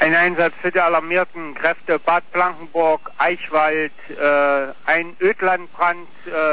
Ein Einsatz für die alarmierten Kräfte Bad Blankenburg, Eichwald, ein Ödlandbrand